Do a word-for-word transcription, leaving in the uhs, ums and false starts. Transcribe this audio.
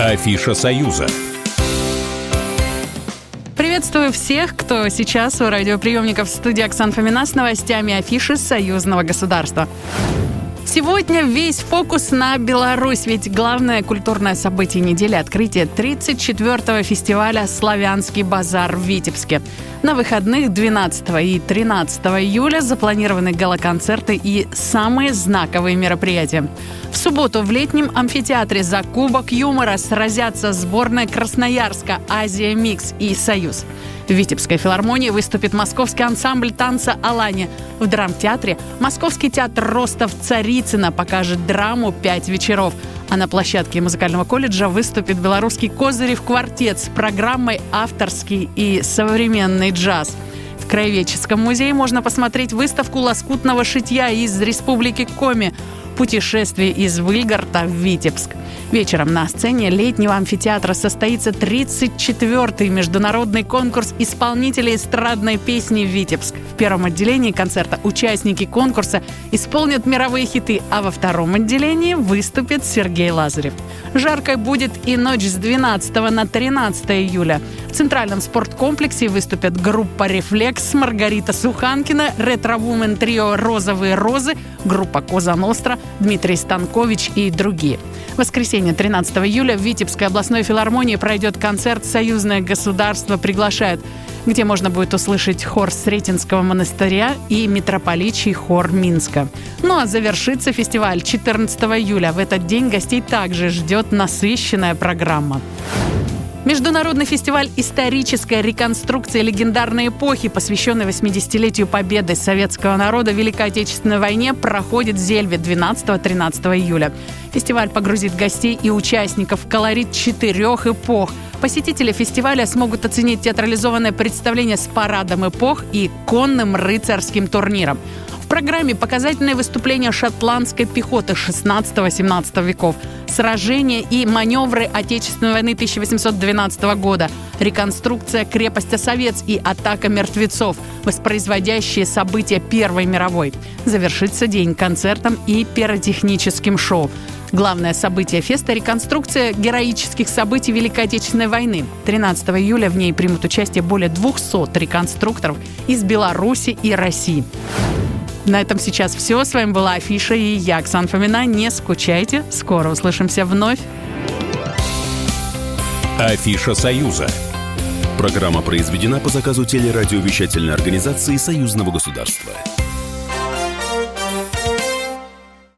Афиша Союза. Приветствую всех, кто сейчас у радиоприемников в студии Оксана Фомина с новостями афиши Союзного государства. Сегодня весь фокус на Беларусь, ведь главное культурное событие недели – открытие тридцать четвёртого фестиваля «Славянский базар» в Витебске. На выходных двенадцатого и тринадцатого июля запланированы гала-концерты и самые знаковые мероприятия. В субботу в летнем амфитеатре за Кубок юмора сразятся сборная Красноярска, Азия Микс и Союз. В Витебской филармонии выступит московский ансамбль танца «Алания». В драмтеатре Московский театр Ростов Царицына покажет драму «Пять вечеров». А на площадке музыкального колледжа выступит белорусский Козырев квартет с программой «Авторский и современный джаз». В Краеведческом музее можно посмотреть выставку лоскутного шитья из Республики Коми «Путешествие из Выльгарта в Витебск». Вечером на сцене летнего амфитеатра состоится тридцать четвёртый международный конкурс исполнителей эстрадной песни «Витебск». В первом отделении концерта участники конкурса исполнят мировые хиты, а во втором отделении выступит Сергей Лазарев. Жаркой будет и ночь с двенадцатого на тринадцатое июля. В Центральном спорткомплексе выступят группа «Рефлекс», Маргарита Суханкина, ретро-вумен трио «Розовые розы», группа «Коза Ностра», Дмитрий Станкович и другие. В воскресенье тринадцатого июля в Витебской областной филармонии пройдет концерт «Союзное государство приглашает», где можно будет услышать хор Сретенского монастыря и митрополичий хор Минска. Ну а завершится фестиваль четырнадцатого июля. В этот день гостей также ждет насыщенная программа. Международный фестиваль «Историческая реконструкция легендарной эпохи», посвященный восьмидесятилетию победы советского народа в Великой Отечественной войне, проходит в Зельве двенадцатого-тринадцатого июля. Фестиваль погрузит гостей и участников в колорит четырех эпох. Посетители фестиваля смогут оценить театрализованное представление с парадом эпох и конным рыцарским турниром. В программе показательные выступления шотландской пехоты шестнадцатого-семнадцатого веков, сражения и маневры Отечественной войны тысяча восемьсот двенадцатого года, реконструкция крепости Осовец и атака мертвецов, воспроизводящие события Первой мировой. Завершится день концертом и пиротехническим шоу. Главное событие феста – реконструкция героических событий Великой Отечественной войны. тринадцатого июля в ней примут участие более двухсот реконструкторов из Беларуси и России. На этом сейчас все. С вами была Афиша и я, Оксана Фомина. Не скучайте. Скоро услышимся вновь. Афиша Союза. Программа произведена по заказу телерадиовещательной организации Союзного государства.